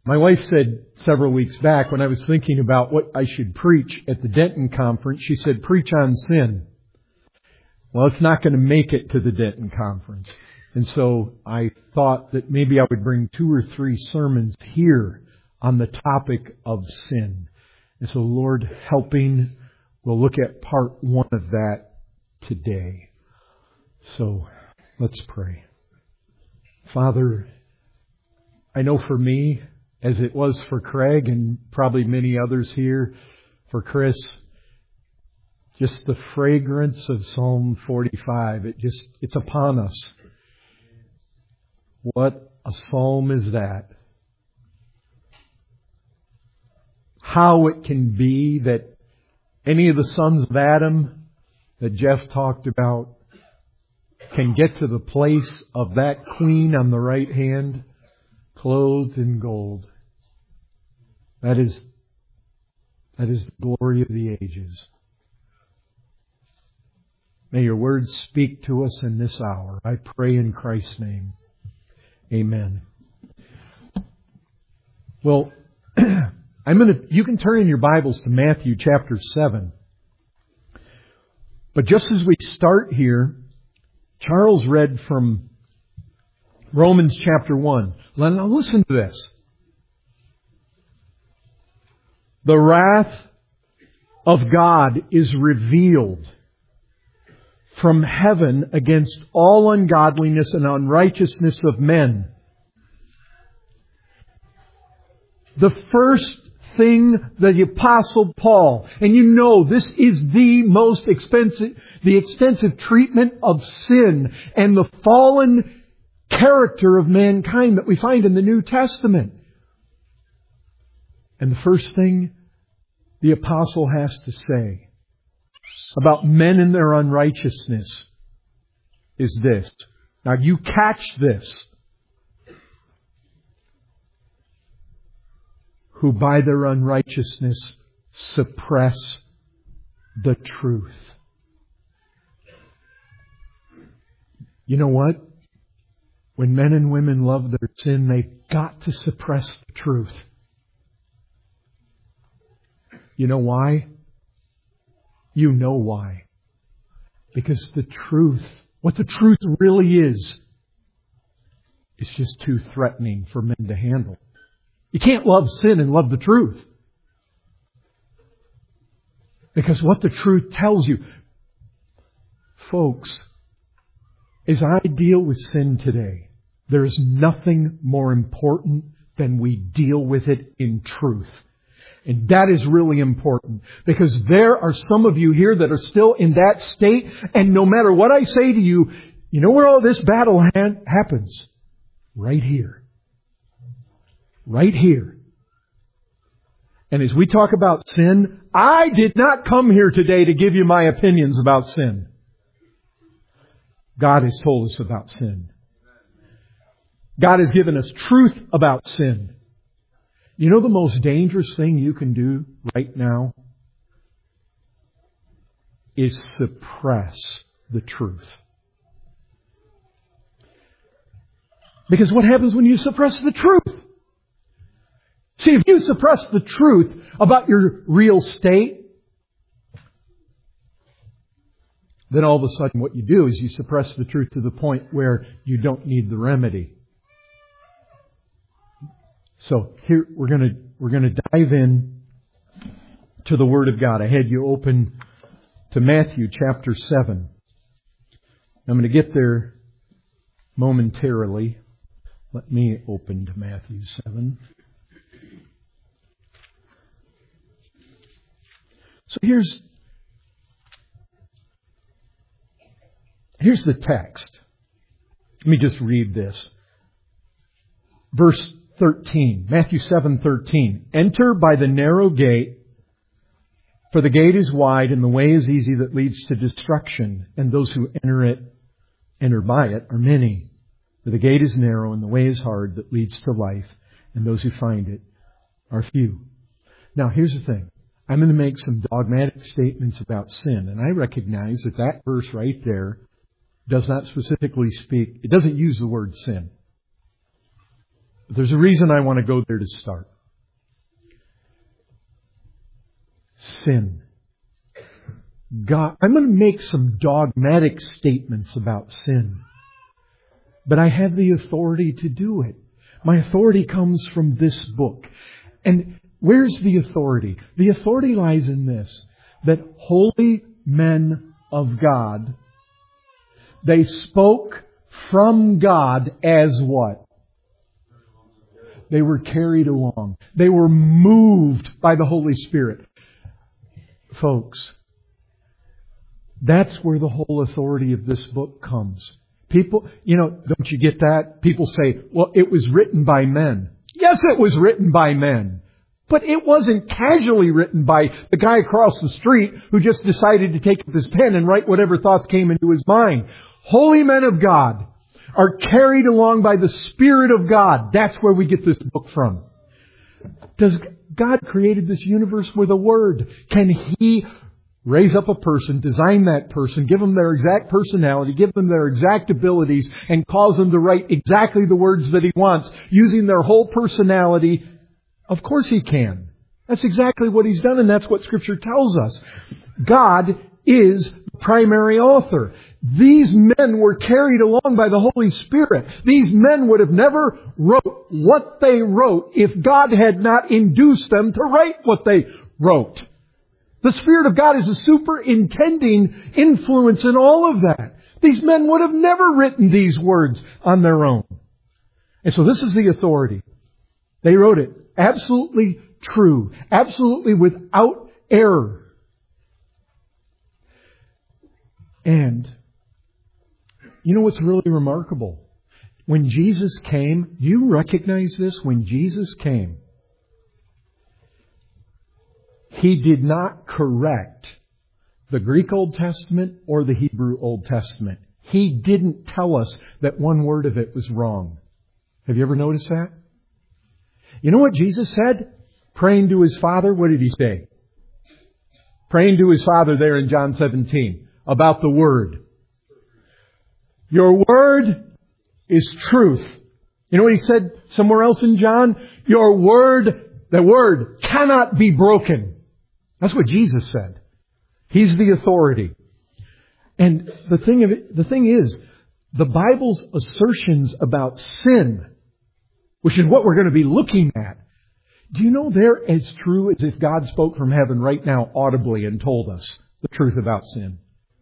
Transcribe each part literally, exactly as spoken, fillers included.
My wife said several weeks back when I was thinking about what I should preach at the Denton conference, she said, preach on sin. Well, it's not going to make it to the Denton conference. And so I thought that maybe I would bring two or three sermons here on the topic of sin. And so, Lord helping, we'll look at part one of that today. So let's pray. Father, I know for me, as it was for Craig and probably many others here, for Chris, just the fragrance of Psalm forty-five, it just, it's upon us. What a psalm is that? How it can be that any of the sons of Adam that Jeff talked about can get to the place of that queen on the right hand, clothed in gold. That is, that is the glory of the ages. May your words speak to us in this hour. I pray in Christ's name. Amen. Well, I'm going to, you can turn in your Bibles to Matthew chapter seven. But just as we start here, Charles read from Romans chapter one. Now listen to this. The wrath of God is revealed from heaven against all ungodliness and unrighteousness of men. The first thing the Apostle Paul, and you know this is the most expensive, the extensive treatment of sin and the fallen character of mankind that we find in the New Testament. And the first thing the Apostle has to say about men and their unrighteousness is this. Now you catch this. Who by their unrighteousness suppress the truth. You know what? When men and women love their sin, they've got to suppress the truth. You know why? You know why. Because the truth, what the truth really is, is just too threatening for men to handle. You can't love sin and love the truth. Because what the truth tells you, folks, as I deal with sin today, there is nothing more important than we deal with it in truth. And that is really important. Because there are some of you here that are still in that state. And no matter what I say to you, you know where all this battle ha- happens? Right here. Right here. And as we talk about sin, I did not come here today to give you my opinions about sin. God has told us about sin. God has given us truth about sin. You know the most dangerous thing you can do right now is suppress the truth. Because what happens when you suppress the truth? See, if you suppress the truth about your real state, then all of a sudden what you do is you suppress the truth to the point where you don't need the remedy. So here we're going to we're going to dive in to the Word of God. I had you open to Matthew chapter seven. I'm going to get there momentarily. Let me open to Matthew seven. So here's here's the text. Let me just read this. Verse thirteen, Matthew seven thirteen. Enter by the narrow gate, for the gate is wide and the way is easy that leads to destruction, and those who enter it, enter by it, are many. For the gate is narrow and the way is hard that leads to life, and those who find it are few. Now here's the thing. I'm going to make some dogmatic statements about sin, and I recognize that that verse right there does not specifically speak, it doesn't use the word sin. But there's a reason I want to go there to start. Sin. God, I'm going to make some dogmatic statements about sin. But I have the authority to do it. My authority comes from this book. And where's the authority? The authority lies in this, that holy men of God, they spoke from God as what? They were carried along. They were moved by the Holy Spirit. Folks, that's where the whole authority of this book comes. People, you know, don't you get that? People say, well, it was written by men. Yes, it was written by men. But it wasn't casually written by the guy across the street who just decided to take up his pen and write whatever thoughts came into his mind. Holy men of God are carried along by the Spirit of God. That's where we get this book from. Does God created this universe with a word? Can He raise up a person, design that person, give them their exact personality, give them their exact abilities, and cause them to write exactly the words that He wants, using their whole personality? Of course He can. That's exactly what He's done, and that's what Scripture tells us. God is the primary author. These men were carried along by the Holy Spirit. These men would have never wrote what they wrote if God had not induced them to write what they wrote. The Spirit of God is a superintending influence in all of that. These men would have never written these words on their own. And so this is the authority. They wrote it absolutely true, absolutely without error. And you know what's really remarkable? When Jesus came, do you recognize this? When Jesus came, He did not correct the Greek Old Testament or the Hebrew Old Testament. He didn't tell us that one word of it was wrong. Have you ever noticed that? You know what Jesus said? Praying to His Father, what did He say? Praying to His Father there in John seventeen about the Word. Your Word is truth. You know what He said somewhere else in John? Your Word, the Word cannot be broken. That's what Jesus said. He's the authority. And the thing of it, the thing is, the Bible's assertions about sin, which is what we're going to be looking at, do you know they're as true as if God spoke from heaven right now audibly and told us the truth about sin?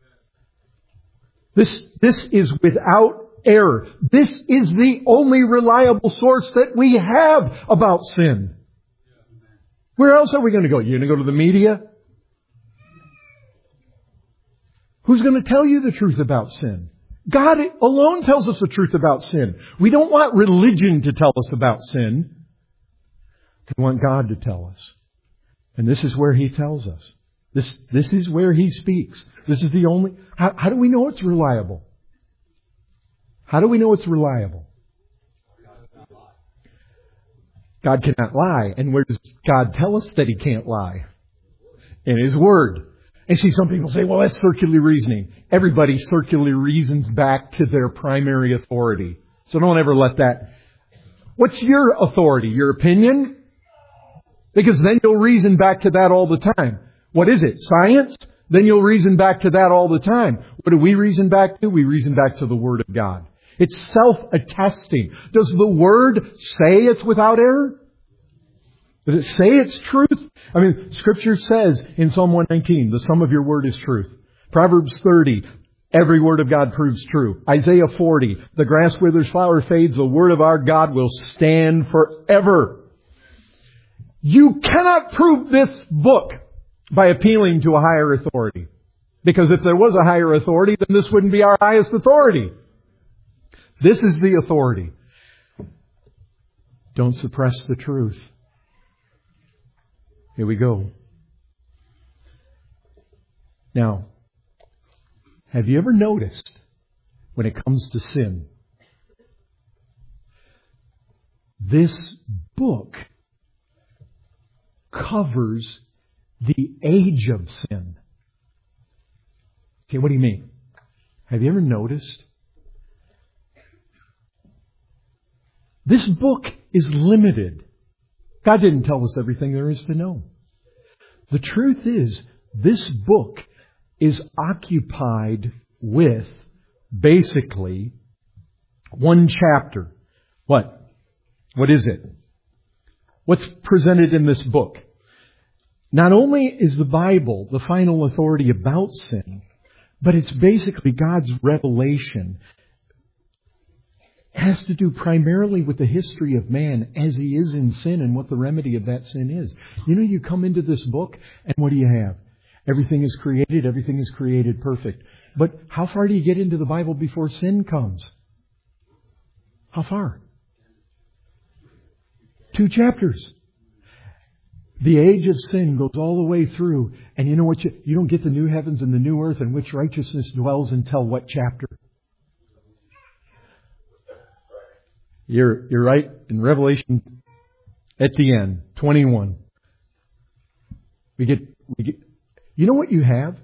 This, this is without error. This is the only reliable source that we have about sin. Where else are we going to go? You're going to go to the media? Who's going to tell you the truth about sin? God alone tells us the truth about sin. We don't want religion to tell us about sin. We want God to tell us. And this is where He tells us. This, this is where He speaks. This is the only... How, how do we know it's reliable? How do we know it's reliable? God cannot lie. And where does God tell us that He can't lie? In His Word. And see, some people say, well, that's circular reasoning. Everybody circularly reasons back to their primary authority. So don't ever let that... What's your authority? Your opinion? Because then you'll reason back to that all the time. What is it? Science? Then you'll reason back to that all the time. What do we reason back to? We reason back to the Word of God. It's self-attesting. Does the Word say it's without error? Does it say it's truth? I mean, Scripture says in Psalm one nineteen, the sum of your word is truth. Proverbs thirty, every word of God proves true. Isaiah forty, the grass withers, flower fades, the word of our God will stand forever. You cannot prove this book by appealing to a higher authority. Because if there was a higher authority, then this wouldn't be our highest authority. This is the authority. Don't suppress the truth. Here we go. Now, have you ever noticed when it comes to sin, this book covers the age of sin? Okay, what do you mean? Have you ever noticed? This book is limited. God didn't tell us everything there is to know. The truth is, this book is occupied with basically one chapter. What? What is it? What's presented in this book? Not only is the Bible the final authority about sin, but it's basically God's revelation. It has to do primarily with the history of man as he is in sin and what the remedy of that sin is. You know, you come into this book and what do you have? Everything is created, everything is created perfect. But how far do you get into the Bible before sin comes? How far? Two chapters. The age of sin goes all the way through. And you know what? You, you don't get the new heavens and the new earth in which righteousness dwells until what chapter? You're, you're right. In Revelation, at the end, twenty-one. We get, we get, you know what you have?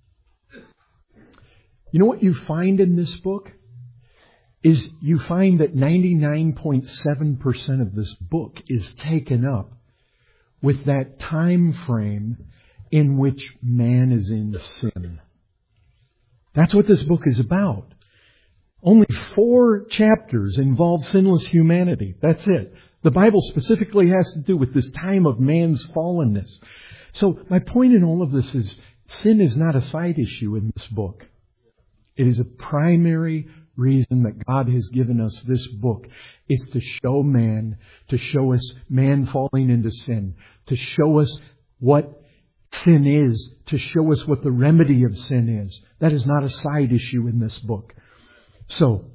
You know what you find in this book? Is you find that ninety-nine point seven percent of this book is taken up with that time frame in which man is in sin. That's what this book is about. Only four chapters involve sinless humanity. That's it. The Bible specifically has to do with this time of man's fallenness. So my point in all of this is sin is not a side issue in this book. It is a primary reason that God has given us this book is to show man, to show us man falling into sin, to show us what sin is, to show us what the remedy of sin is. That is not a side issue in this book. So,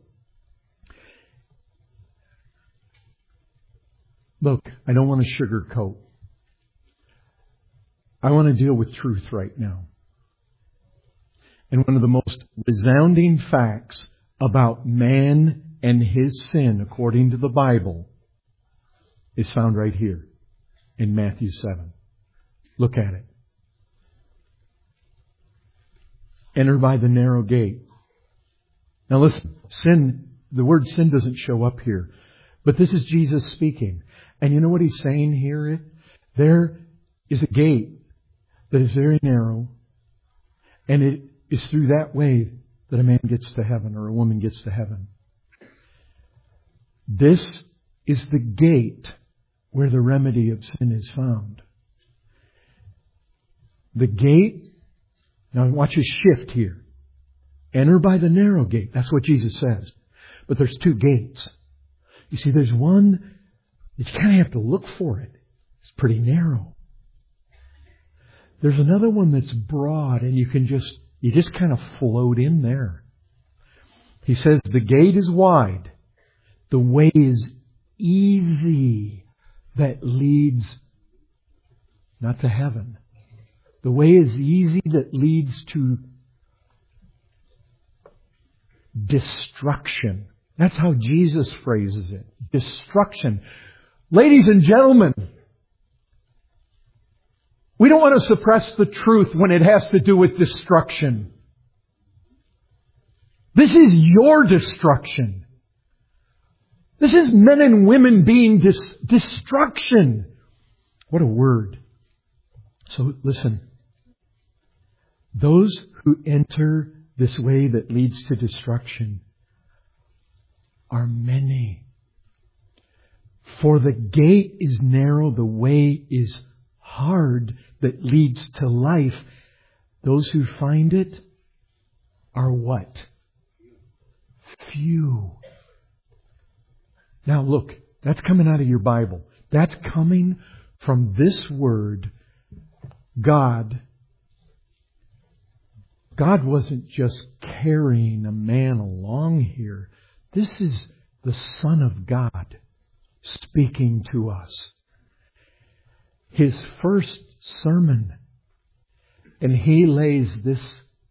look, I don't want to sugarcoat. I want to deal with truth right now. And one of the most resounding facts about man and his sin, according to the Bible, is found right here in Matthew seven. Look at it. Enter by the narrow gate. Now listen, sin, the word sin doesn't show up here. But this is Jesus speaking. And you know what he's saying here? There is a gate that is very narrow. And it is through that way that a man gets to heaven or a woman gets to heaven. This is the gate where the remedy of sin is found. The gate, now watch his shift here. Enter by the narrow gate. That's what Jesus says. But there's two gates. You see, there's one, you kind of have to look for it. It's pretty narrow. There's another one that's broad and you can just, you just kind of float in there. He says the gate is wide. The way is easy that leads not to heaven. The way is easy that leads to destruction. That's how Jesus phrases it. Destruction. Ladies and gentlemen, we don't want to suppress the truth when it has to do with destruction. This is your destruction. This is men and women being dis- destruction. What a word. So listen. Those who enter this way that leads to destruction are many. For the gate is narrow, the way is hard that leads to life. Those who find it are what? Few. Now look, that's coming out of your Bible. That's coming from this word, God. God wasn't just carrying a man along here. This is the Son of God speaking to us. His first sermon. And He lays this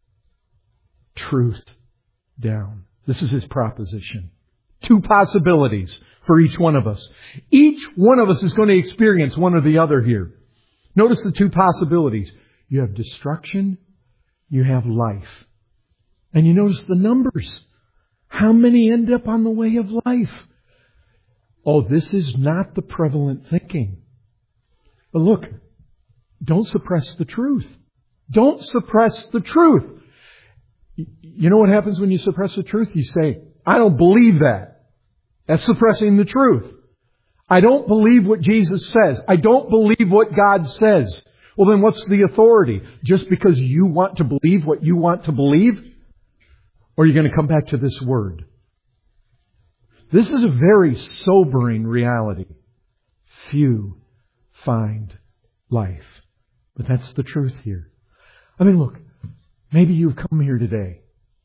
truth down. This is His proposition. Two possibilities for each one of us. Each one of us is going to experience one or the other here. Notice the two possibilities. You have destruction. You have life. And you notice the numbers. How many end up on the way of life? Oh, this is not the prevalent thinking. But look, don't suppress the truth. Don't suppress the truth. You know what happens when you suppress the truth? You say, I don't believe that. That's suppressing the truth. I don't believe what Jesus says. I don't believe what God says. Well, then what's the authority? Just because you want to believe what you want to believe? Or are you going to come back to this word? This is a very sobering reality. Few find life. But that's the truth here. I mean, look, maybe you've come here today.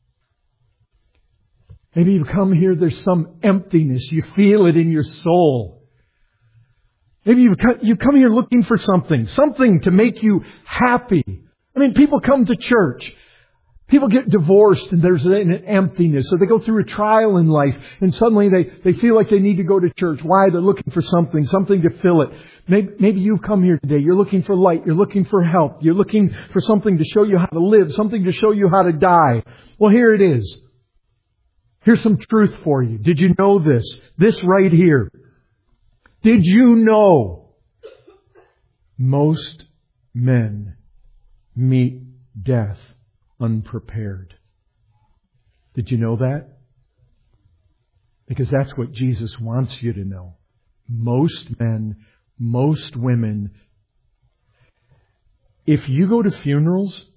Maybe you've come here, there's some emptiness. You feel it in your soul. Maybe you've come, you come here looking for something, something to make you happy. I mean, people come to church. People get divorced and there's an emptiness. So they go through a trial in life and suddenly they, they feel like they need to go to church. Why? They're looking for something, something to fill it. Maybe, maybe you've come here today. You're looking for light. You're looking for help. You're looking for something to show you how to live, something to show you how to die. Well, here it is. Here's some truth for you. Did you know this? This right here. Did you know most men meet death unprepared? Did you know that? Because that's what Jesus wants you to know. Most men, most women, if you go to funerals,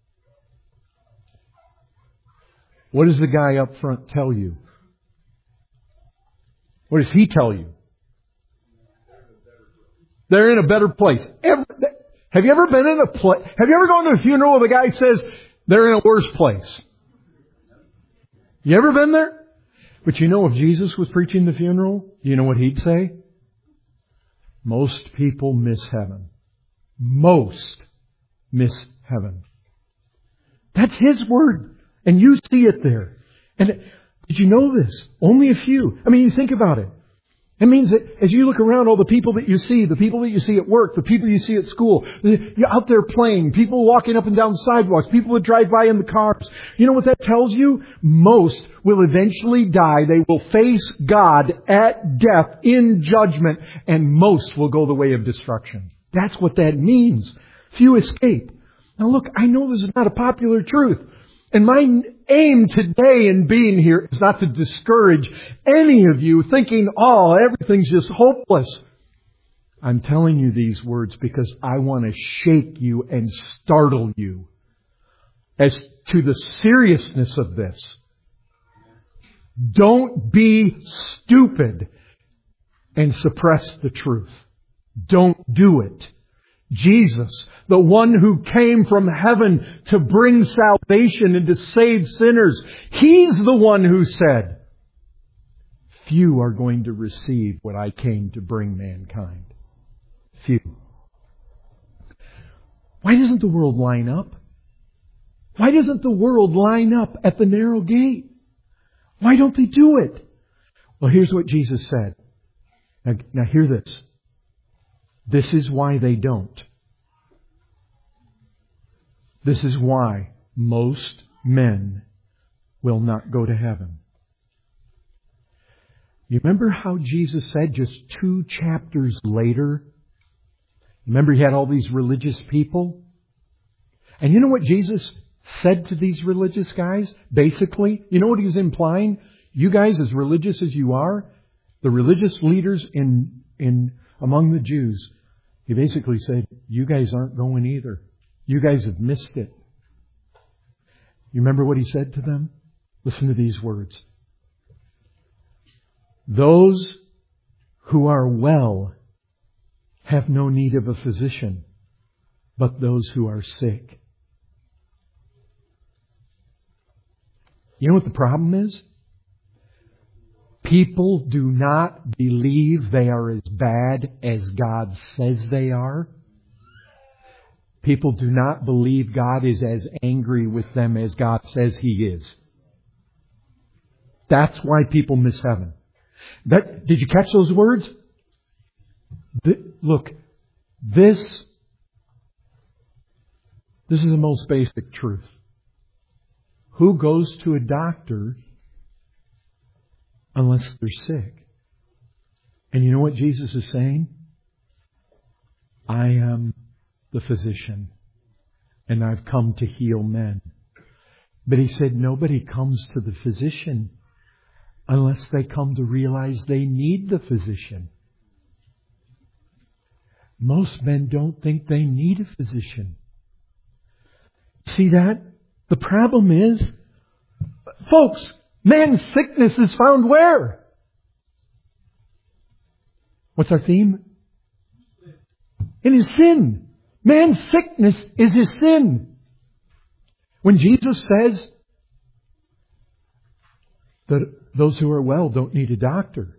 what does the guy up front tell you? What does he tell you? They're in a better place. Every, have you ever been in a place? Have you ever gone to a funeral where the guy says they're in a worse place? You ever been there? But you know, if Jesus was preaching the funeral, you know what he'd say? Most people miss heaven. Most miss heaven. That's his word. And you see it there. And did you know this? Only a few. I mean, you think about it. It means that as you look around, all the people that you see, the people that you see at work, the people you see at school, you're out there playing, people walking up and down the sidewalks, people that drive by in the cars. You know what that tells you? Most will eventually die. They will face God at death in judgment, and most will go the way of destruction. That's what that means. Few escape. Now look, I know this is not a popular truth. And my aim today in being here is not to discourage any of you thinking, oh, everything's just hopeless. I'm telling you these words because I want to shake you and startle you as to the seriousness of this. Don't be stupid and suppress the truth. Don't do it. Jesus, the one who came from heaven to bring salvation and to save sinners, He's the one who said, few are going to receive what I came to bring mankind. Few. Why doesn't the world line up? Why doesn't the world line up at the narrow gate? Why don't they do it? Well, here's what Jesus said. Now, now hear this. This is why they don't. This is why most men will not go to heaven. You remember how Jesus said just two chapters later? Remember he had all these religious people? And you know what Jesus said to these religious guys? Basically, you know what he was implying? You guys, as religious as you are, the religious leaders in in among the Jews, he basically said, you guys aren't going either. You guys have missed it. You remember what he said to them? Listen to these words. Those who are well have no need of a physician, but those who are sick. You know what the problem is? People do not believe they are as bad as God says they are. People do not believe God is as angry with them as God says He is. That's why people miss heaven. That, did you catch those words? The, look, this, this is the most basic truth. Who goes to a doctor unless they're sick? And you know what Jesus is saying? I am the physician, and I've come to heal men. But He said nobody comes to the physician unless they come to realize they need the physician. Most men don't think they need a physician. See that? The problem is, folks, man's sickness is found where? What's our theme? In his sin. Man's sickness is his sin. When Jesus says that those who are well don't need a doctor.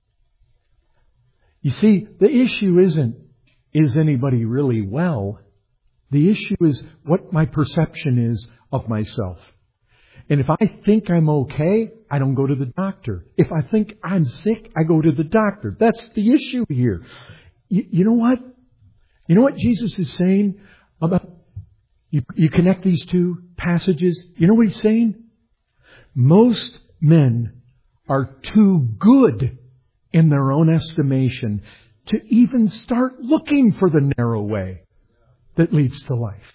You see, the issue isn't, is anybody really well? The issue is what my perception is of myself. And if I think I'm okay, I don't go to the doctor. If I think I'm sick, I go to the doctor. That's the issue here. You, you know what? You know what Jesus is saying about, you, you connect these two passages? You know what He's saying? Most men are too good in their own estimation to even start looking for the narrow way that leads to life.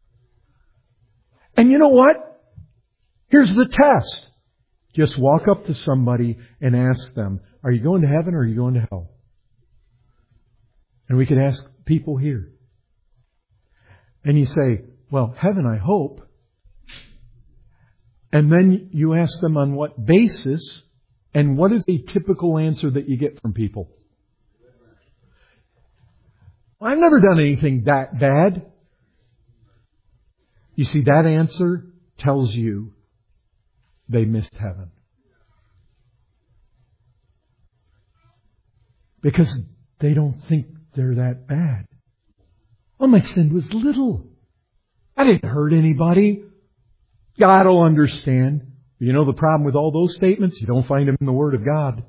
And you know what? Here's the test. Just walk up to somebody and ask them, are you going to heaven or are you going to hell? And we could ask people here. And you say, well, heaven, I hope. And then you ask them on what basis, and what is a typical answer that you get from people? Well, I've never done anything that bad. You see, that answer tells you they missed heaven. Because they don't think they're that bad. Well, my sin was little. I didn't hurt anybody. God will understand. You know the problem with all those statements? You don't find them in the Word of God.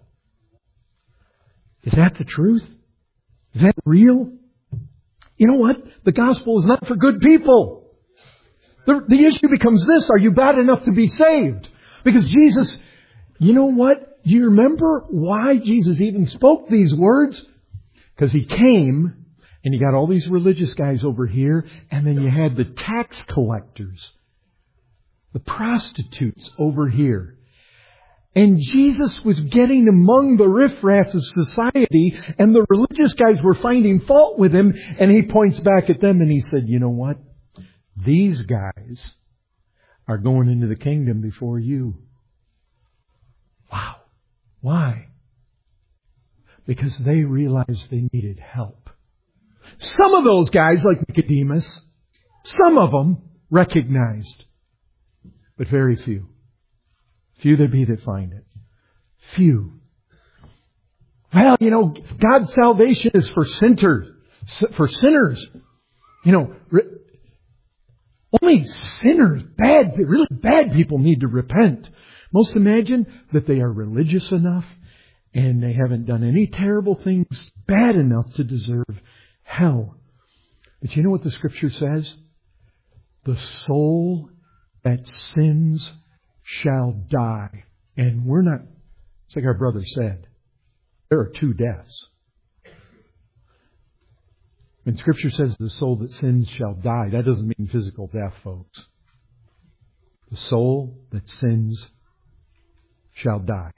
Is that the truth? Is that real? You know what? The gospel is not for good people. The, the issue becomes this. Are you bad enough to be saved? Because Jesus, you know what? Do you remember why Jesus even spoke these words? Because He came and you got all these religious guys over here, and then you had the tax collectors, the prostitutes over here. And Jesus was getting among the riffraff of society, and the religious guys were finding fault with Him, and He points back at them and He said, you know what? These guys are going into the kingdom before you. Wow. Why? Because they realized they needed help. Some of those guys, like Nicodemus, some of them recognized, but very few. Few there be that find it. Few. Well, you know, God's salvation is for sinners. For sinners. You know, only sinners, bad, really bad people need to repent. Most imagine that they are religious enough and they haven't done any terrible things bad enough to deserve hell. But you know what the Scripture says? The soul that sins shall die. And we're not, it's like our brother said, there are two deaths. When Scripture says the soul that sins shall die, that doesn't mean physical death, folks. The soul that sins shall die.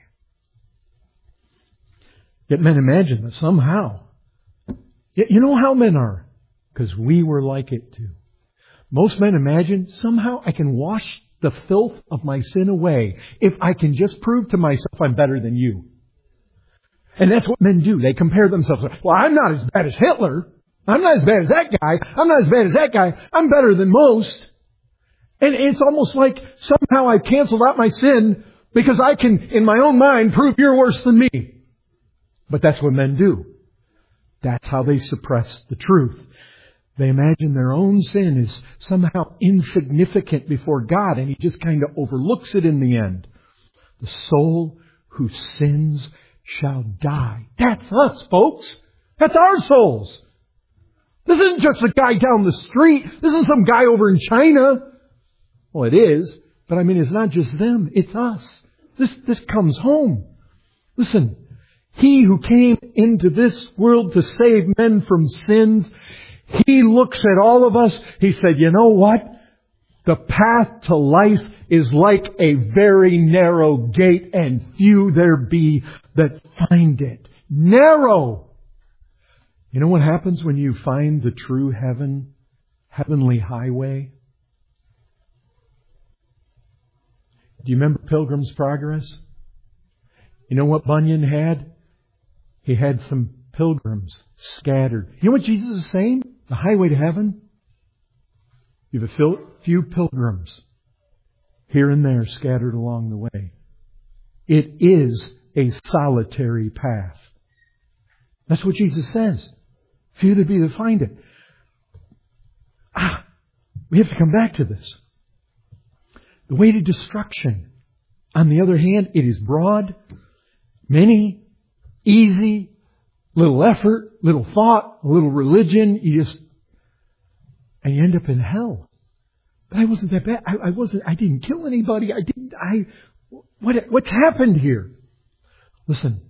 Yet men imagine that somehow, you know how men are, because we were like it too. Most men imagine somehow I can wash the filth of my sin away if I can just prove to myself I'm better than you. And that's what men do. They compare themselves. Well, I'm not as bad as Hitler. I'm not as bad as that guy. I'm not as bad as that guy. I'm better than most. And it's almost like somehow I've canceled out my sin because I can, in my own mind, prove you're worse than me. But that's what men do. That's how they suppress the truth. They imagine their own sin is somehow insignificant before God, and He just kind of overlooks it in the end. The soul who sins shall die. That's us, folks. That's our souls. This isn't just a guy down the street. This isn't some guy over in China. Well, it is, but I mean, it's not just them. It's us. This, this comes home. Listen, He who came into this world to save men from sins, He looks at all of us. He said, you know what? The path to life is like a very narrow gate, and few there be that find it. Narrow! You know what happens when you find the true heaven, heavenly highway? Do you remember Pilgrim's Progress? You know what Bunyan had? He had some pilgrims scattered. You know what Jesus is saying? The highway to heaven? You have a few pilgrims here and there scattered along the way. It is a solitary path. That's what Jesus says. Few there be that find it. Ah, we have to come back to this. The way to destruction. On the other hand, it is broad, many, easy, little effort, little thought, a little religion. You just, and you end up in hell. But I wasn't that bad. I, I wasn't, I didn't kill anybody. I didn't, I, what, what's happened here? Listen.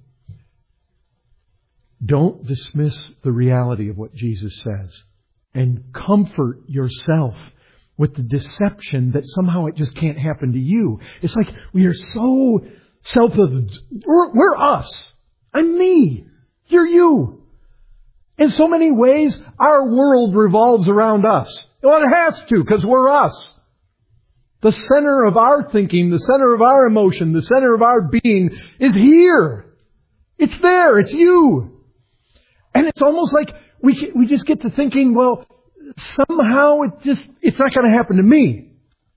Don't dismiss the reality of what Jesus says. And comfort yourself with the deception that somehow it just can't happen to you. It's like we are so self, we're, we're us. I'm me. You're you. In so many ways, our world revolves around us. Well, it has to, because we're us. The center of our thinking, the center of our emotion, the center of our being is here. It's there. It's you. And it's almost like we we just get to thinking, well, somehow it just, it's not going to happen to me.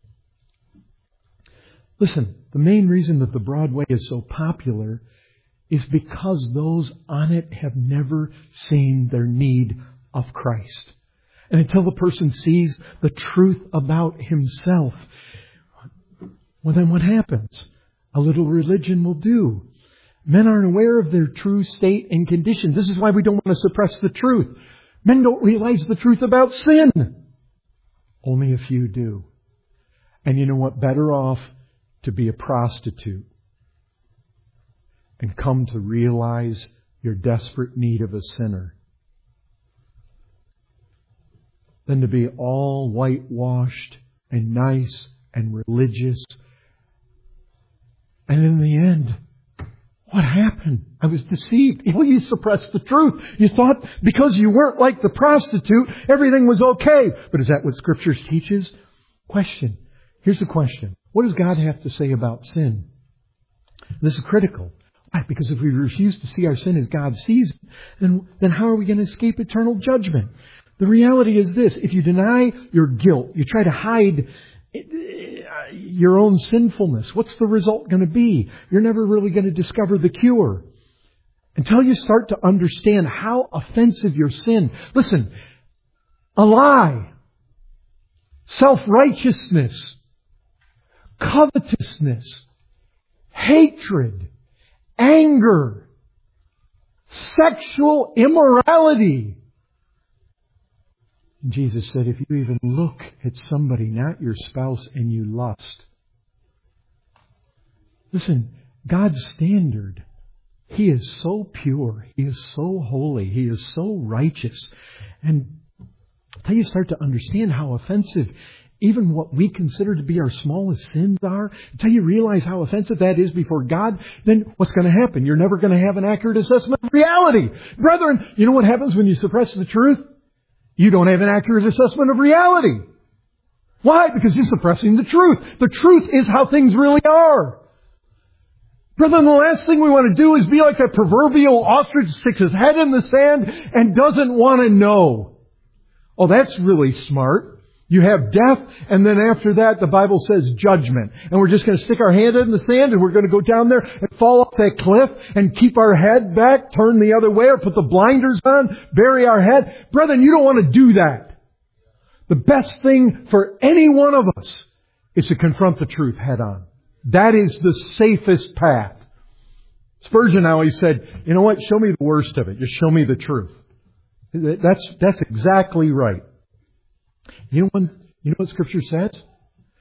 Listen, the main reason that the broad way is so popular is because those on it have never seen their need of Christ. And until the person sees the truth about himself, well, then what happens? A little religion will do. Men aren't aware of their true state and condition. This is why we don't want to suppress the truth. Men don't realize the truth about sin. Only a few do. And you know what? Better off to be a prostitute and come to realize your desperate need of a sinner than to be all whitewashed and nice and religious. And in the end, what happened? I was deceived. Well, you suppressed the truth. You thought because you weren't like the prostitute, everything was okay. But is that what Scripture teaches? Question. Here's the question. What does God have to say about sin? This is critical. Why? Because if we refuse to see our sin as God sees it, then, then how are we going to escape eternal judgment? The reality is this. If you deny your guilt, you try to hide your own sinfulness, what's the result going to be? You're never really going to discover the cure until you start to understand how offensive your sin. Listen, a lie, self-righteousness, covetousness, hatred, anger, sexual immorality. Jesus said, if you even look at somebody, not your spouse, and you lust. Listen, God's standard, He is so pure. He is so holy. He is so righteous. And until you start to understand how offensive even what we consider to be our smallest sins are, until you realize how offensive that is before God, then what's going to happen? You're never going to have an accurate assessment of reality. Brethren, you know what happens when you suppress the truth? You don't have an accurate assessment of reality. Why? Because you're suppressing the truth. The truth is how things really are. Brethren, the last thing we want to do is be like that proverbial ostrich that sticks his head in the sand and doesn't want to know. Oh, that's really smart. You have death, and then after that, the Bible says judgment. And we're just going to stick our hand in the sand, and we're going to go down there and fall off that cliff and keep our head back, turn the other way, or put the blinders on, bury our head. Brethren, you don't want to do that. The best thing for any one of us is to confront the truth head on. That is the safest path. Spurgeon always said, you know what, show me the worst of it. Just show me the truth. That's, that's exactly right. You know, when, you know what Scripture says?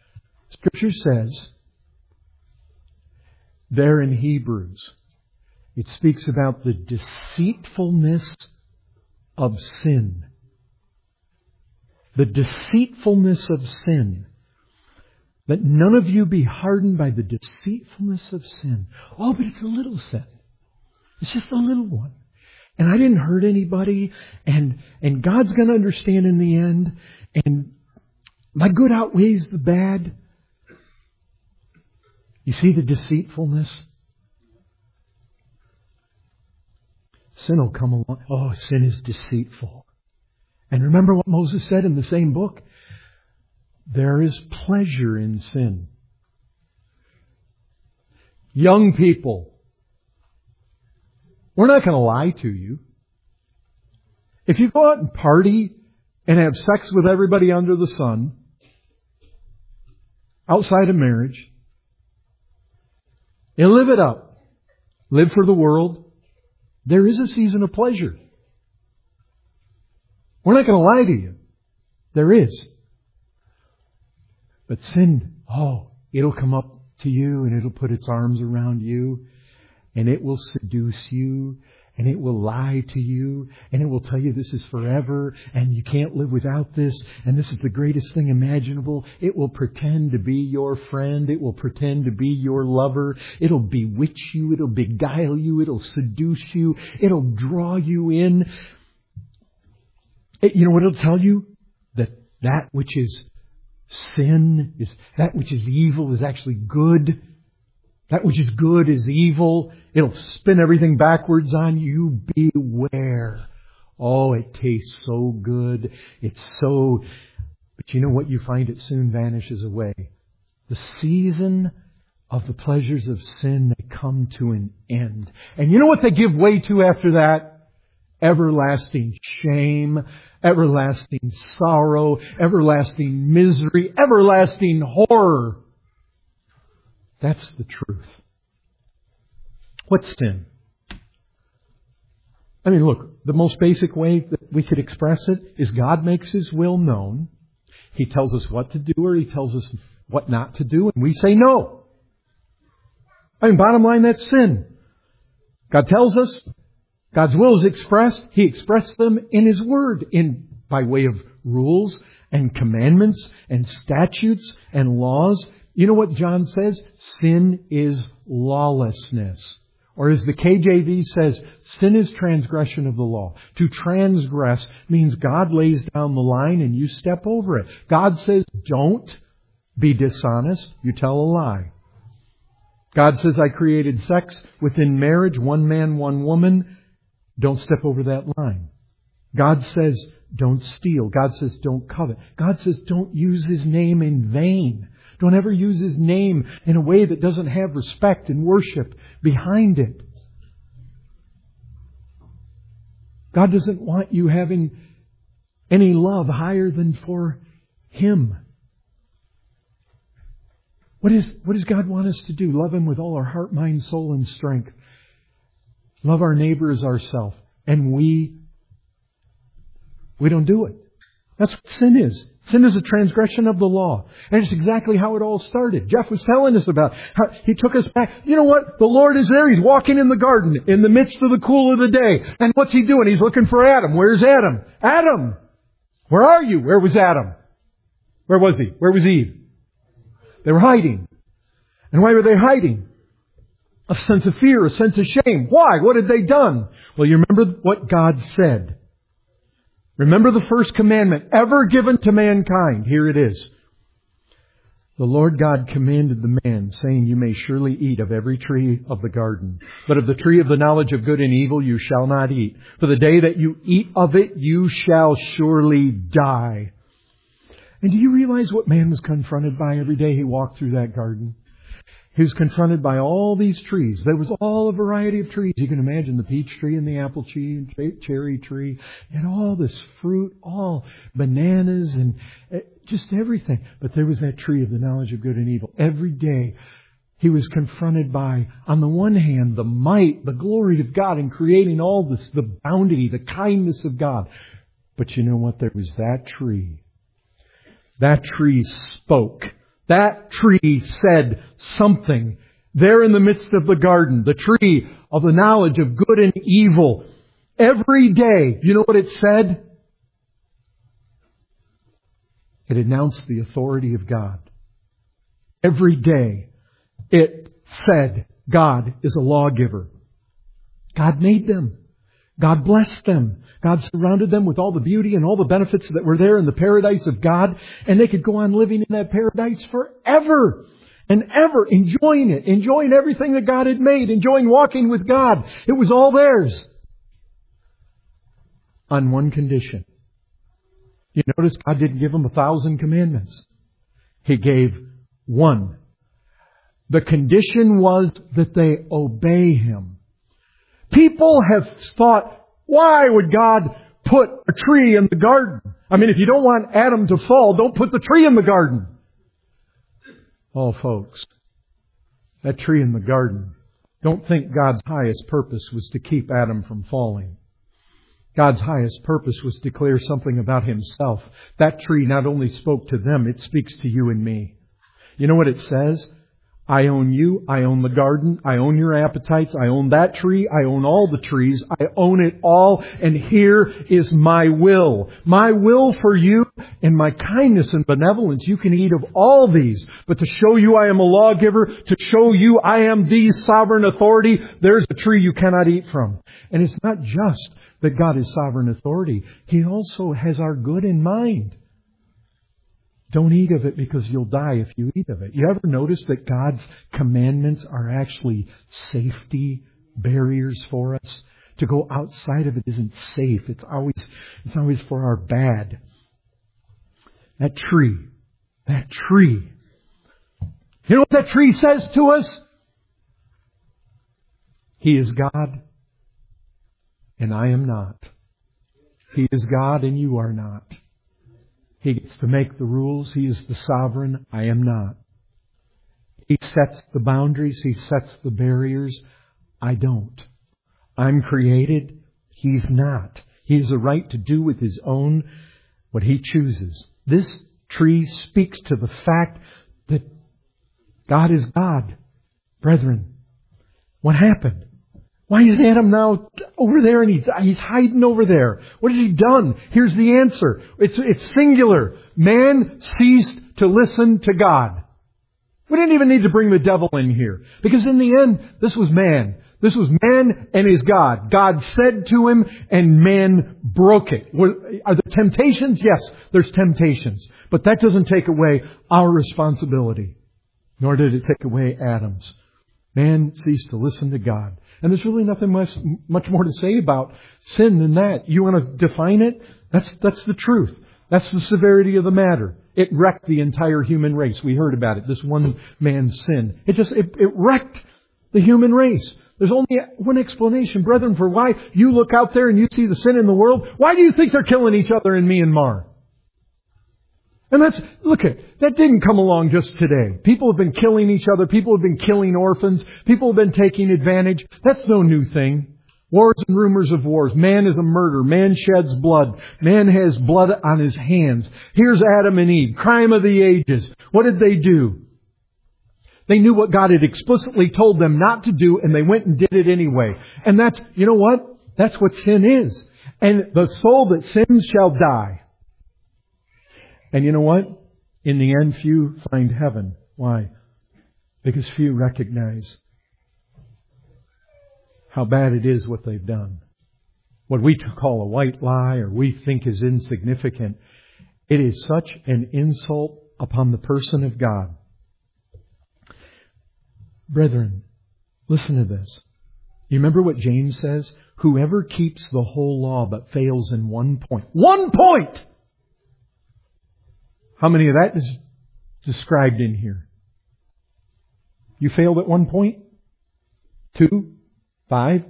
Scripture says, there in Hebrews, It speaks about the deceitfulness of sin. The deceitfulness of sin. Let none of you be hardened by the deceitfulness of sin. Oh, but it's a little sin. It's just a little one. And I didn't hurt anybody. And, and God's going to understand in the end. And my good outweighs the bad. You see the deceitfulness? Sin will come along. Oh, sin is deceitful. And remember what Moses said in the same book? There is pleasure in sin. Young people, we're not going to lie to you. If you go out and party and have sex with everybody under the sun, outside of marriage, and live it up, live for the world, there is a season of pleasure. We're not going to lie to you. There is. But sin, oh, it'll come up to you and it'll put its arms around you and it will seduce you and it will lie to you and it will tell you this is forever and you can't live without this and this is the greatest thing imaginable. It will pretend to be your friend. It will pretend to be your lover. It'll bewitch you. It'll beguile you. It'll seduce you. It'll draw you in. It, you know what it'll tell you? That that which is sin, is that which is evil is actually good. That which is good is evil. It'll spin everything backwards on you. Beware. Oh, it tastes so good. It's so... But you know what? You find it soon vanishes away. The season of the pleasures of sin, they come to an end. And you know what they give way to after that? Everlasting shame, everlasting sorrow, everlasting misery, everlasting horror. That's the truth. What's sin? I mean, look, the most basic way that we could express it is God makes His will known. He tells us what to do or He tells us what not to do, and we say no. I mean, bottom line, that's sin. God tells us. God's will is expressed. He expressed them in His Word in by way of rules and commandments and statutes and laws. You know what John says? Sin is lawlessness. Or as the K J V says, sin is transgression of the law. To transgress means God lays down the line and you step over it. God says, don't be dishonest. You tell a lie. God says, I created sex within marriage, one man, one woman. Don't step over that line. God says, don't steal. God says, don't covet. God says, don't use His name in vain. Don't ever use His name in a way that doesn't have respect and worship behind it. God doesn't want you having any love higher than for Him. What is, what does God want us to do? Love Him with all our heart, mind, soul, and strength. Love our neighbor as ourselves. And we, we don't do it. That's what sin is. Sin is a transgression of the law. And it's exactly how it all started. Jeff was telling us about how he took us back. You know what? The Lord is there. He's walking in the garden in the midst of the cool of the day. And what's He doing? He's looking for Adam. Where's Adam? Adam! Where are you? Where was Adam? Where was he? Where was Eve? They were hiding. And why were they hiding? A sense of fear, a sense of shame. Why? What had they done? Well, you remember what God said. Remember the first commandment ever given to mankind. Here it is. The Lord God commanded the man, saying, you may surely eat of every tree of the garden, but of the tree of the knowledge of good and evil you shall not eat. For the day that you eat of it, you shall surely die. And do you realize what man was confronted by every day he walked through that garden? He was confronted by all these trees. There was all a variety of trees. You can imagine the peach tree and the apple tree, cherry tree, and all this fruit, all bananas and just everything. But there was that tree of the knowledge of good and evil. Every day he was confronted by, on the one hand, the might, the glory of God in creating all this, the bounty, the kindness of God. But you know what? There was that tree. That tree spoke. That tree said something There in the midst of the garden, the tree of the knowledge of good and evil. Every day, you know what it said? It announced the authority of God. Every day, it said God is a lawgiver. God made them. God blessed them. God surrounded them with all the beauty and all the benefits that were there in the paradise of God. And they could go on living in that paradise forever and ever, enjoying it, enjoying everything that God had made, enjoying walking with God. It was all theirs. On one condition. You notice God didn't give them a thousand commandments. He gave one. The condition was that they obey Him. People have thought, why would God put a tree in the garden? I mean, if you don't want Adam to fall, don't put the tree in the garden. Oh, folks, that tree in the garden, don't think God's highest purpose was to keep Adam from falling. God's highest purpose was to declare something about Himself. That tree not only spoke to them, it speaks to you and me. You know what it says? I own you. I own the garden. I own your appetites. I own that tree. I own all the trees. I own it all. And here is my will. My will for you and my kindness and benevolence. You can eat of all these. But to show you I am a lawgiver, to show you I am the sovereign authority, there's a tree you cannot eat from. And it's not just that God is sovereign authority. He also has our good in mind. Don't eat of it because you'll die if you eat of it. You ever notice that God's commandments are actually safety barriers for us? To go outside of it isn't safe. It's always, it's always for our bad. That tree, that tree. You know what that tree says to us? He is God and I am not. He is God and you are not. He gets to make the rules. He is the sovereign. I am not. He sets the boundaries. He sets the barriers. I don't. I'm created. He's not. He has a right to do with His own what He chooses. This tree speaks to the fact that God is God. Brethren, what happened? Why is Adam now over there and he's, he's hiding over there? What has he done? Here's the answer. It's, it's singular. Man ceased to listen to God. We didn't even need to bring the devil in here. Because in the end, this was man. This was man and his God. God said to him and man broke it. Are there temptations? Yes, there's temptations. But that doesn't take away our responsibility. Nor did it take away Adam's. Man ceased to listen to God. And there's really nothing much, much more to say about sin than that. You want to define it? That's, that's the truth. That's the severity of the matter. It wrecked the entire human race. We heard about it. This one man's sin. It just, it, it wrecked the human race. There's only one explanation, brethren, for why you look out there and you see the sin in the world. Why do you think they're killing each other in Myanmar? And that's, look at, that didn't come along just today. People have been killing each other. People have been killing orphans. People have been taking advantage. That's no new thing. Wars and rumors of wars. Man is a murderer. Man sheds blood. Man has blood on his hands. Here's Adam and Eve. Crime of the ages. What did they do? They knew what God had explicitly told them not to do, and they went and did it anyway. And that's, you know what? That's what sin is. And the soul that sins shall die. And you know what? In the end, few find heaven. Why? Because few recognize how bad it is what they've done. What we call a white lie or we think is insignificant. It is such an insult upon the person of God. Brethren, listen to this. You remember what James says? Whoever keeps the whole law but fails in one point. One point! How many of that is described in here? You failed at one point? Two? Five?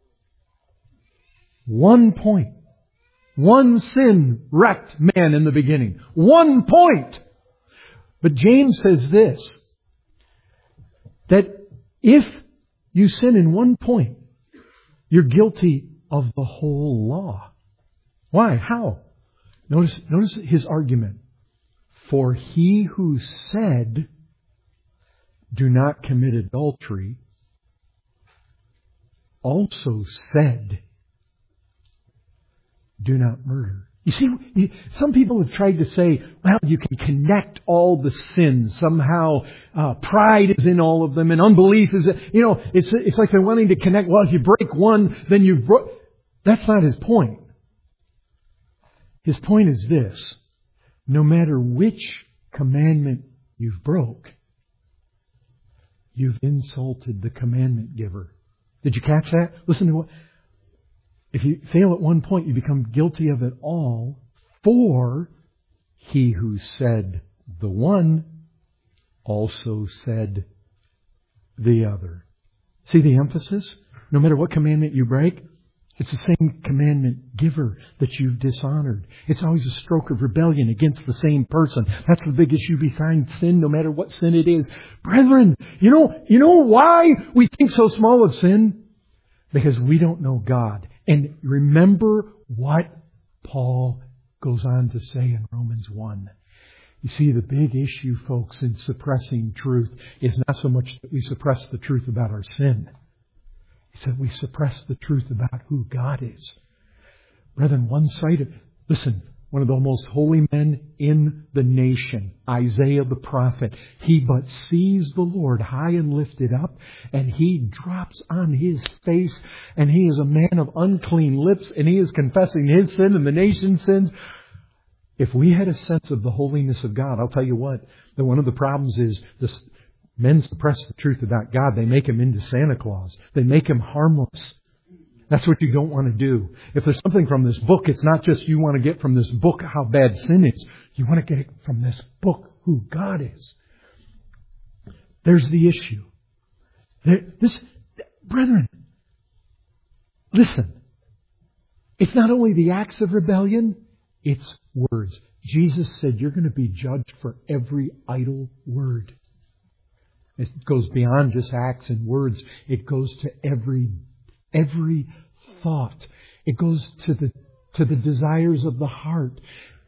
One point. One sin wrecked man in the beginning. One point. But James says this, that if you sin in one point, you're guilty of the whole law. Why? How? Notice, notice his argument. For he who said, do not commit adultery, also said, do not murder. You see, some people have tried to say, well, you can connect all the sins. Somehow, uh, pride is in all of them and unbelief is, you know, it's, it's like they're wanting to connect. Well, if you break one, then you've broke. That's not his point. His point is this. No matter which commandment you've broke, you've insulted the commandment giver. Did you catch that? Listen to what... If you fail at one point, you become guilty of it all. For he who said the one also said the other. See the emphasis? No matter what commandment you break, it's the same commandment giver that you've dishonored. It's always a stroke of rebellion against the same person. That's the big issue behind sin, no matter what sin it is. Brethren, you know, you know why we think so small of sin? Because we don't know God. And remember what Paul goes on to say in Romans one. You see, the big issue, folks, in suppressing truth is not so much that we suppress the truth about our sin. It's that we suppress the truth about who God is. Brethren, one side of... Listen, one of the most holy men in the nation, Isaiah the prophet, he but sees the Lord high and lifted up, and he drops on his face, and he is a man of unclean lips, and he is confessing his sin and the nation's sins. If we had a sense of the holiness of God, I'll tell you what, that one of the problems is this, men suppress the truth about God. They make him into Santa Claus. They make him harmless. That's what you don't want to do. If there's something from this book, it's not just you want to get from this book how bad sin is. You want to get from this book who God is. There's the issue. There, this, brethren, listen. It's not only the acts of rebellion, it's words. Jesus said you're going to be judged for every idle word. It goes beyond just acts and words. It goes to every Every thought. It goes to the to the desires of the heart.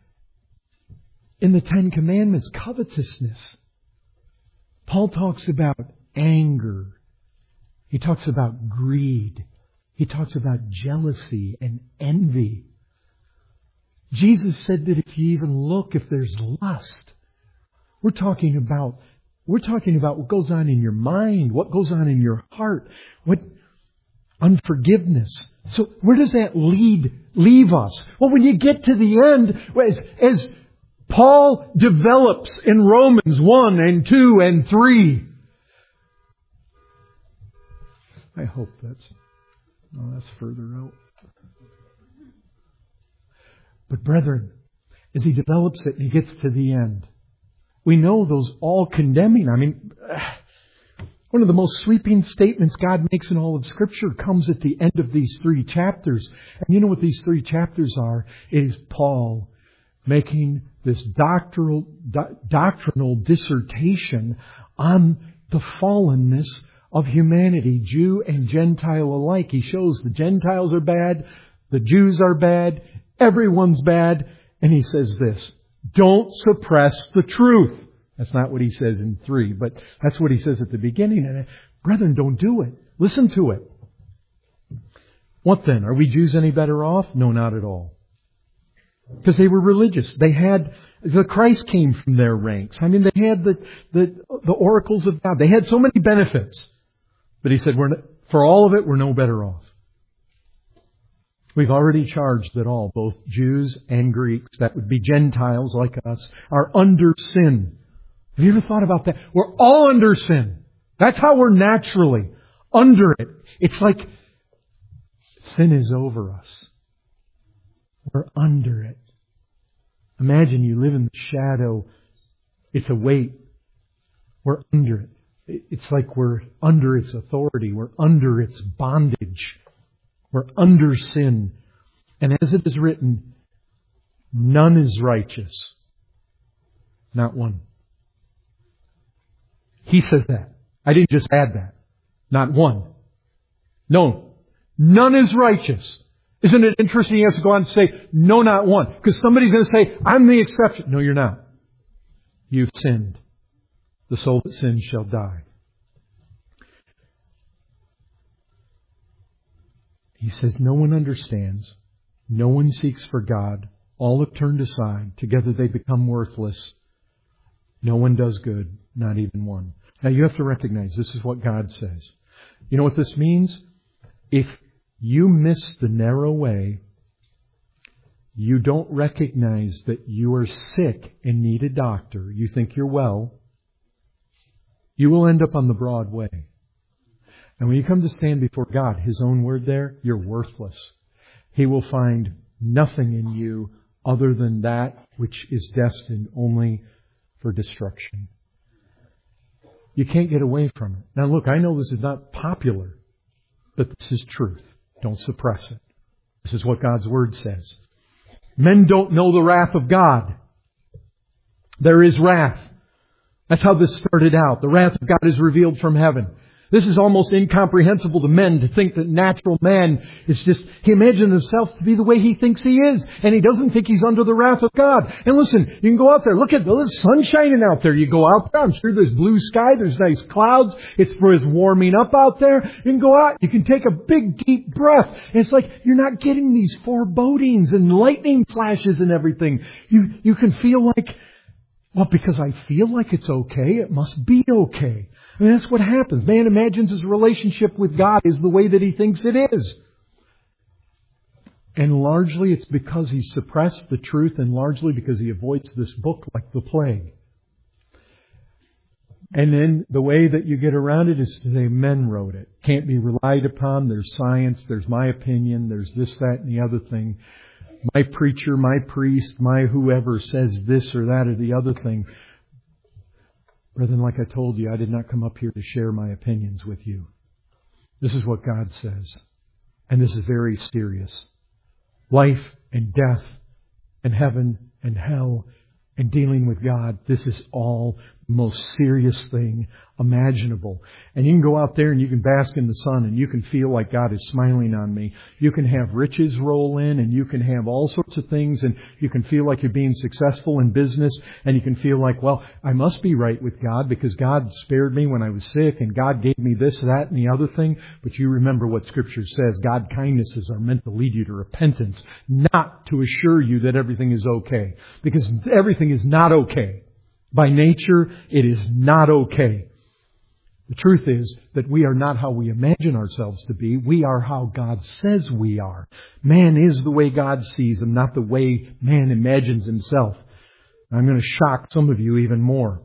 In the Ten Commandments, covetousness. Paul talks about anger. He talks about greed. He talks about jealousy and envy. Jesus said that if you even look, if there's lust, we're talking about we're talking about what goes on in your mind, what goes on in your heart, what unforgiveness. So where does that lead, leave us? Well, when you get to the end, as, as Paul develops in Romans one and two and three. I hope that's, no, that's further out. But brethren, as he develops it and he gets to the end, we know those all condemning. I mean, one of the most sweeping statements God makes in all of Scripture comes at the end of these three chapters. And you know what these three chapters are? It is Paul making this doctrinal, do, doctrinal dissertation on the fallenness of humanity, Jew and Gentile alike. He shows the Gentiles are bad, the Jews are bad, everyone's bad. And he says this, don't suppress the truth. That's not what he says in three, but that's what he says at the beginning. And brethren, don't do it. Listen to it. What then? Are we Jews any better off? No, not at all. Because they were religious. They had, the Christ came from their ranks. I mean, they had the, the, the oracles of God. They had so many benefits. But he said, we're, for all of it, we're no better off. We've already charged that all, both Jews and Greeks, that would be Gentiles like us, are under sin. Have you ever thought about that? We're all under sin. That's how we're naturally under it. It's like sin is over us. We're under it. Imagine you live in the shadow. It's a weight. We're under it. It's like we're under its authority. We're under its bondage. We're under sin. And as it is written, none is righteous. Not one. He says that. I didn't just add that. Not one. No. None is righteous. Isn't it interesting he has to go on and say, no, not one. Because somebody's going to say, I'm the exception. No, you're not. You've sinned. The soul that sins shall die. He says, no one understands. No one seeks for God. All have turned aside. Together they become worthless. No one does good, not even one. Now you have to recognize this is what God says. You know what this means? If you miss the narrow way, you don't recognize that you are sick and need a doctor, you think you're well, you will end up on the broad way. And when you come to stand before God, His own word there, you're worthless. He will find nothing in you other than that which is destined only for destruction. You can't get away from it. Now look, I know this is not popular, but this is truth. Don't suppress it. This is what God's Word says. Men don't know the wrath of God. There is wrath. That's how this started out. The wrath of God is revealed from heaven. This is almost incomprehensible to men to think that natural man is just, he imagines himself to be the way he thinks he is. And he doesn't think he's under the wrath of God. And listen, you can go out there. Look at the sun shining out there. You go out there. I'm sure there's blue sky. There's nice clouds. It's, it's warming up out there. You can go out. You can take a big deep breath. And it's like you're not getting these forebodings and lightning flashes and everything. You, you can feel like, well, because I feel like it's okay, it must be okay. I mean, that's what happens. Man imagines his relationship with God is the way that he thinks it is. And largely it's because he suppressed the truth, and largely because he avoids this book like the plague. And then the way that you get around it is to say men wrote it. Can't be relied upon. There's science. There's my opinion. There's this, that, and the other thing. My preacher, my priest, my whoever says this or that or the other thing. Brethren, like I told you, I did not come up here to share my opinions with you. This is what God says. And this is very serious. Life and death and heaven and hell and dealing with God. This is all the most serious thing imaginable. And you can go out there and you can bask in the sun and you can feel like God is smiling on me. You can have riches roll in and you can have all sorts of things and you can feel like you're being successful in business and you can feel like, well, I must be right with God because God spared me when I was sick and God gave me this, that, and the other thing. But you remember what Scripture says. God kindnesses are meant to lead you to repentance, not to assure you that everything is okay. Because everything is not okay. By nature, it is not okay. The truth is that we are not how we imagine ourselves to be. We are how God says we are. Man is the way God sees him, not the way man imagines himself. I'm going to shock some of you even more.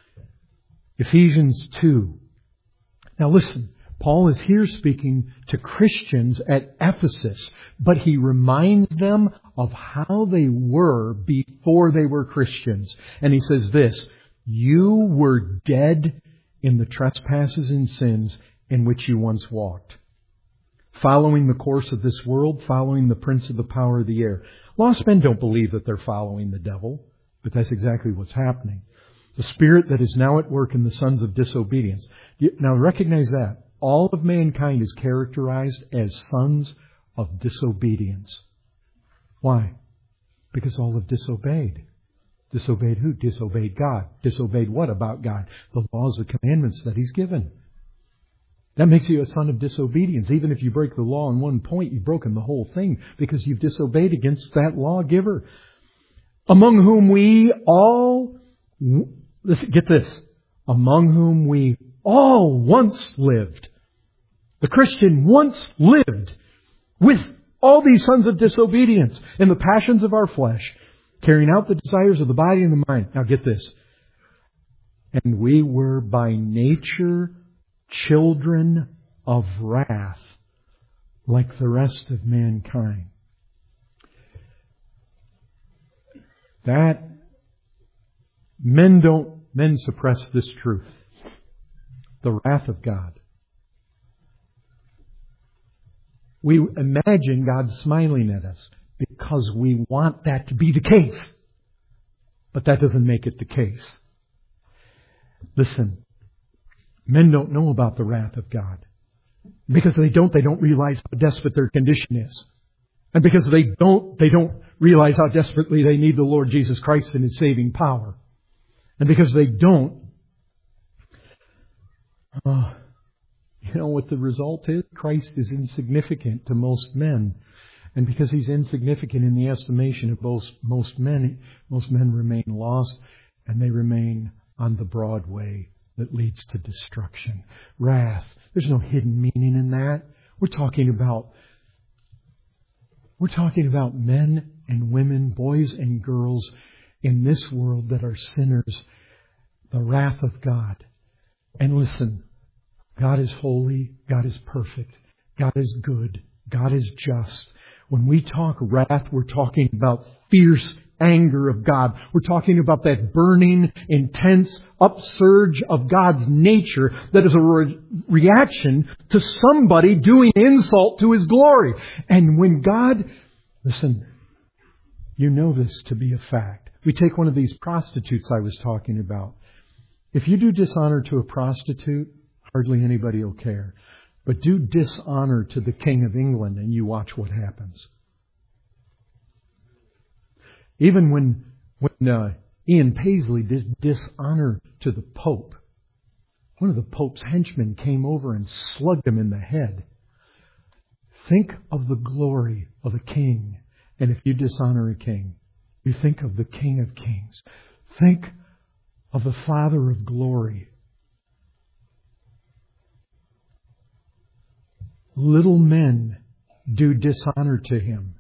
Ephesians two. Now listen, Paul is here speaking to Christians at Ephesus, but he reminds them of how they were before they were Christians. And he says this, you were dead in the trespasses and sins in which you once walked, following the course of this world, following the prince of the power of the air. Lost men don't believe that they're following the devil, but that's exactly what's happening. The spirit that is now at work in the sons of disobedience. Now recognize that. All of mankind is characterized as sons of disobedience. Why? Because all have disobeyed. Disobeyed who? Disobeyed God. Disobeyed what about God? The laws, the commandments that He's given. That makes you a son of disobedience. Even if you break the law in one point, you've broken the whole thing because you've disobeyed against that lawgiver. Among whom we all, listen, get this, among whom we all once lived. The Christian once lived with all these sons of disobedience in the passions of our flesh, carrying out the desires of the body and the mind. Now get this. And we were by nature children of wrath, like the rest of mankind. That men don't, men suppress this truth. The wrath of God. We imagine God smiling at us because we want that to be the case. But that doesn't make it the case. Listen, men don't know about the wrath of God. Because they don't, they don't realize how desperate their condition is. And because they don't, they don't realize how desperately they need the Lord Jesus Christ and His saving power. And because they don't, uh, You know what the result is? Christ is insignificant to most men. And because He's insignificant in the estimation of most, most men, most men remain lost, and they remain on the broad way that leads to destruction. Wrath. There's no hidden meaning in that. We're talking about, we're talking about men and women, boys and girls in this world that are sinners. The wrath of God. And listen, God is holy. God is perfect. God is good. God is just. When we talk wrath, we're talking about fierce anger of God. We're talking about that burning, intense upsurge of God's nature that is a re- reaction to somebody doing insult to His glory. And when God, listen, you know this to be a fact. We take one of these prostitutes I was talking about. If you do dishonor to a prostitute, hardly anybody will care. But do dishonor to the King of England and you watch what happens. Even when, when uh, Ian Paisley did dishonor to the Pope, one of the Pope's henchmen came over and slugged him in the head. Think of the glory of a king. And if you dishonor a king, you think of the King of Kings. Think of the Father of glory. Little men do dishonor to Him.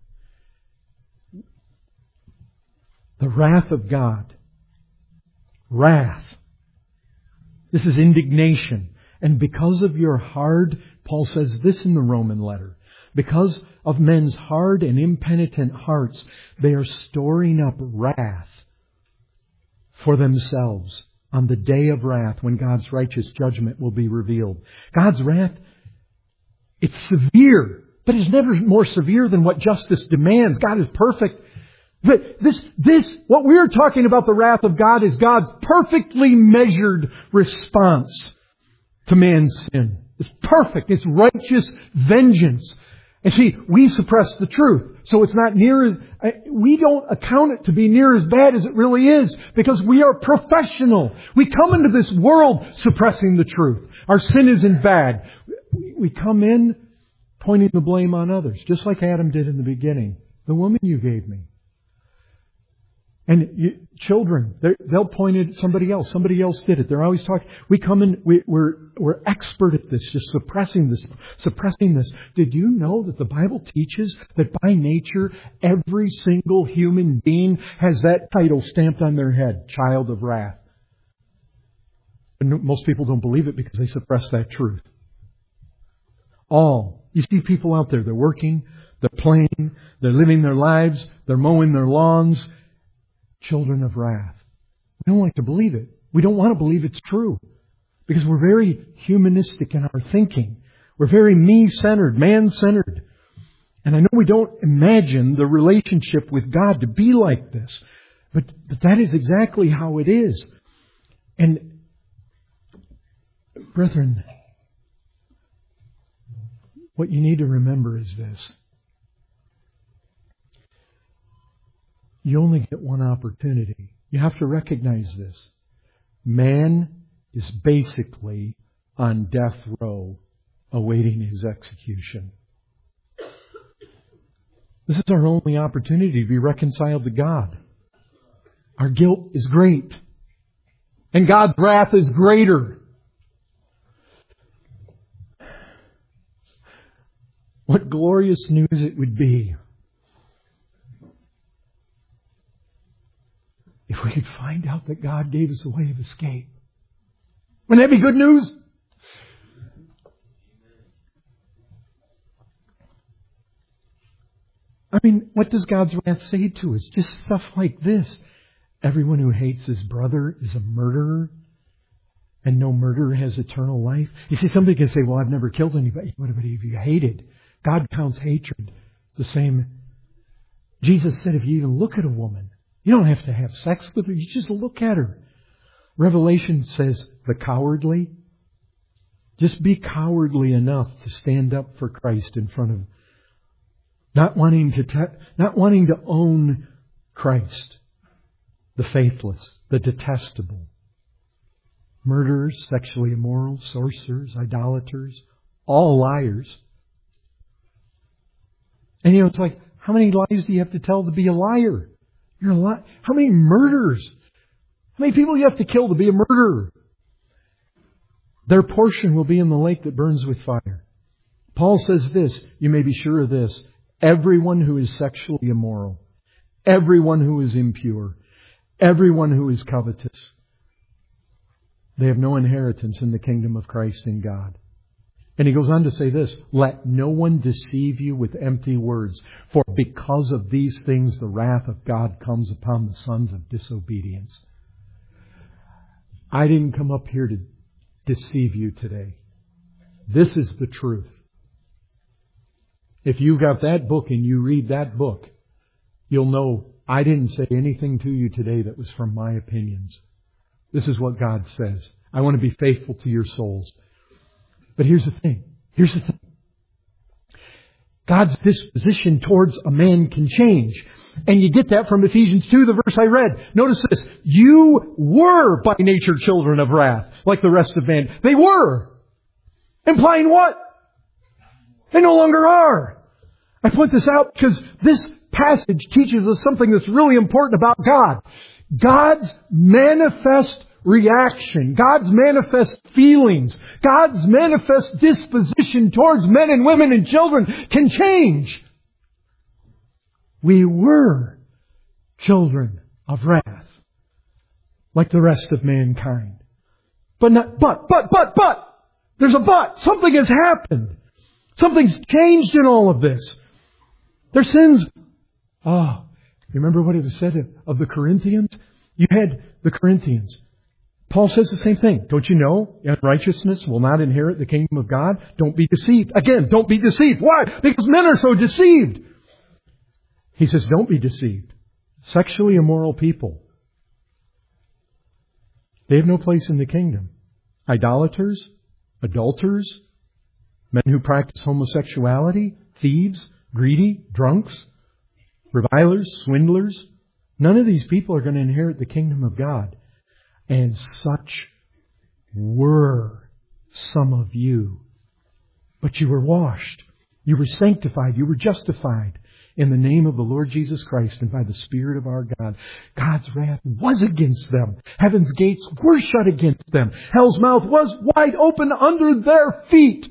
The wrath of God. Wrath. This is indignation. And because of your hard, Paul says this in the Roman letter, because of men's hard and impenitent hearts, they are storing up wrath for themselves on the day of wrath when God's righteous judgment will be revealed. God's wrath, it's severe, but it's never more severe than what justice demands. God is perfect. But this, this, what we're talking about, the wrath of God, is God's perfectly measured response to man's sin. It's perfect. It's righteous vengeance. And see, we suppress the truth. So it's not near as, we don't account it to be near as bad as it really is because we are professional. We come into this world suppressing the truth. Our sin isn't bad. We come in pointing the blame on others, just like Adam did in the beginning. The woman you gave me. And you, children, they'll point at somebody else. Somebody else did it. They're always talking. We come in, we, we're, we're expert at this, just suppressing this, suppressing this. Did you know that the Bible teaches that by nature, every single human being has that title stamped on their head, child of wrath? And most people don't believe it because they suppress that truth. All. You see people out there, they're working, they're playing, they're living their lives, they're mowing their lawns. Children of wrath. We don't like to believe it. We don't want to believe it's true. Because we're very humanistic in our thinking. We're very me-centered, man-centered. And I know we don't imagine the relationship with God to be like this. But, but that is exactly how it is. And, brethren, what you need to remember is this. You only get one opportunity. You have to recognize this. Man is basically on death row awaiting his execution. This is our only opportunity to be reconciled to God. Our guilt is great. And God's wrath is greater. What glorious news it would be if we could find out that God gave us a way of escape. Wouldn't that be good news? I mean, what does God's wrath say to us? Just stuff like this. Everyone who hates his brother is a murderer, and no murderer has eternal life. You see, somebody can say, well, I've never killed anybody. What about if you hated? God counts hatred the same. Jesus said, if you even look at a woman, you don't have to have sex with her. You just look at her. Revelation says the cowardly. Just be cowardly enough to stand up for Christ in front of him. Not wanting to, te- not wanting to own Christ. The faithless, the detestable. Murderers, sexually immoral, sorcerers, idolaters, all liars. And you know, it's like, how many lies do you have to tell to be a liar? You're a li- How many murders? How many people do you have to kill to be a murderer? Their portion will be in the lake that burns with fire. Paul says this, you may be sure of this. Everyone who is sexually immoral, everyone who is impure, everyone who is covetous, they have no inheritance in the kingdom of Christ and God. And he goes on to say this, let no one deceive you with empty words, for because of these things the wrath of God comes upon the sons of disobedience. I didn't come up here to deceive you today. This is the truth. If you got that book and you read that book, you'll know I didn't say anything to you today that was from my opinions. This is what God says. I want to be faithful to your souls. But here's the thing. Here's the thing. God's disposition towards a man can change. And you get that from Ephesians two, the verse I read. Notice this. You were by nature children of wrath, like the rest of man. They were. Implying what? They no longer are. I point this out because this passage teaches us something that's really important about God. God's manifest reaction, God's manifest feelings, God's manifest disposition towards men and women and children can change. We were children of wrath, like the rest of mankind. But not, but, but, but, but, there's a but. Something has happened. Something's changed in all of this. Their sins. Oh, you remember what it was said of the Corinthians? You had the Corinthians. Paul says the same thing. Don't you know unrighteousness will not inherit the kingdom of God? Don't be deceived. Again, don't be deceived. Why? Because men are so deceived. He says, don't be deceived. Sexually immoral people, they have no place in the kingdom. Idolaters, adulterers, men who practice homosexuality, thieves, greedy, drunks, revilers, swindlers. None of these people are going to inherit the kingdom of God. And such were some of you. But you were washed. You were sanctified. You were justified in the name of the Lord Jesus Christ and by the Spirit of our God. God's wrath was against them. Heaven's gates were shut against them. Hell's mouth was wide open under their feet.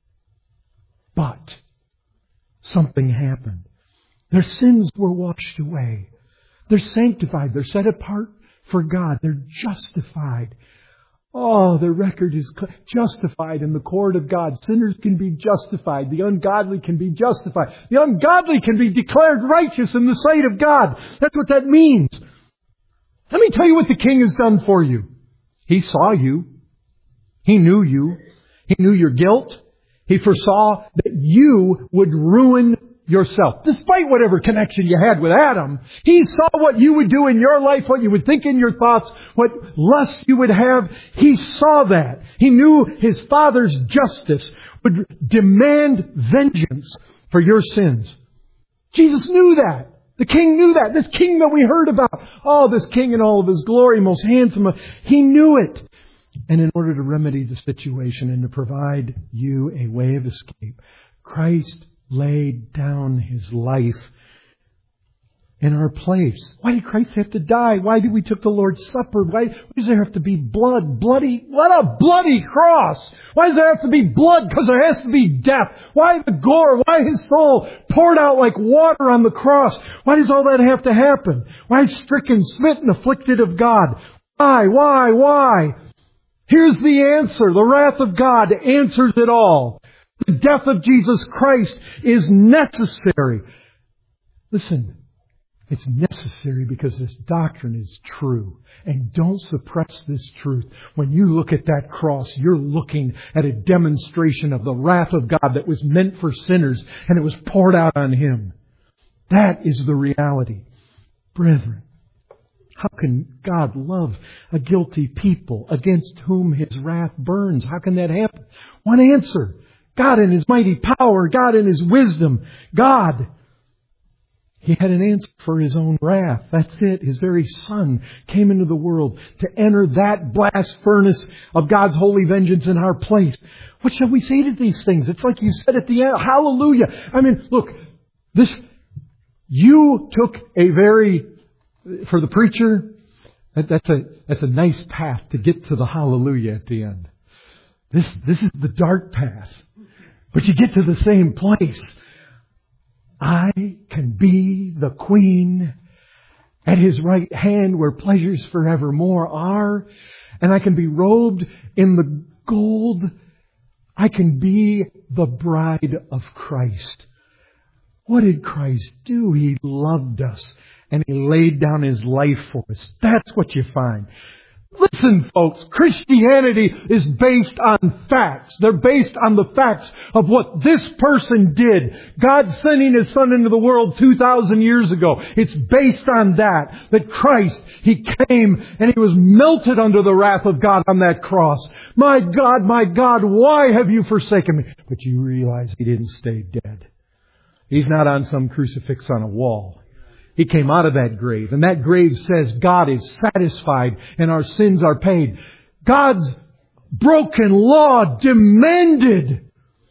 But something happened. Their sins were washed away. They're sanctified. They're set apart for God. They're justified. Oh, their record is justified in the court of God. Sinners can be justified. The ungodly can be justified. The ungodly can be declared righteous in the sight of God. That's what that means. Let me tell you what the King has done for you. He saw you. He knew you. He knew your guilt. He foresaw that you would ruin yourself. Despite whatever connection you had with Adam, He saw what you would do in your life, what you would think in your thoughts, what lusts you would have. He saw that. He knew His Father's justice would demand vengeance for your sins. Jesus knew that. The King knew that. This King that we heard about. Oh, this King in all of His glory, most handsome. He knew it. And in order to remedy the situation and to provide you a way of escape, Christ laid down His life in our place. Why did Christ have to die? Why did we took the Lord's Supper? Why does there have to be blood? Bloody, what a bloody cross! Why does there have to be blood? Because there has to be death. Why the gore? Why His soul poured out like water on the cross? Why does all that have to happen? Why stricken, smitten, afflicted of God? Why, why, why? Here's the answer. The wrath of God answers it all. The death of Jesus Christ is necessary. Listen, it's necessary because this doctrine is true. And don't suppress this truth. When you look at that cross, you're looking at a demonstration of the wrath of God that was meant for sinners and it was poured out on Him. That is the reality. Brethren, how can God love a guilty people against whom His wrath burns? How can that happen? One answer. God in His mighty power, God in His wisdom, God He had an answer for His own wrath. That's it. His very Son came into the world to enter that blast furnace of God's holy vengeance in our place. What shall we say to these things? It's like you said at the end, hallelujah. I mean, look, this, you took a very, for the preacher, that, that's a, that's a nice path to get to the hallelujah at the end. This, this is the dark path. But you get to the same place. I can be the queen at His right hand where pleasures forevermore are. And I can be robed in the gold. I can be the bride of Christ. What did Christ do? He loved us and He laid down His life for us. That's what you find. Listen, folks, Christianity is based on facts. They're based on the facts of what this person did. God sending His Son into the world two thousand years ago. It's based on that. That Christ, He came and He was melted under the wrath of God on that cross. My God, my God, why have you forsaken me? But you realize He didn't stay dead. He's not on some crucifix on a wall. He came out of that grave. And that grave says God is satisfied and our sins are paid. God's broken law demanded.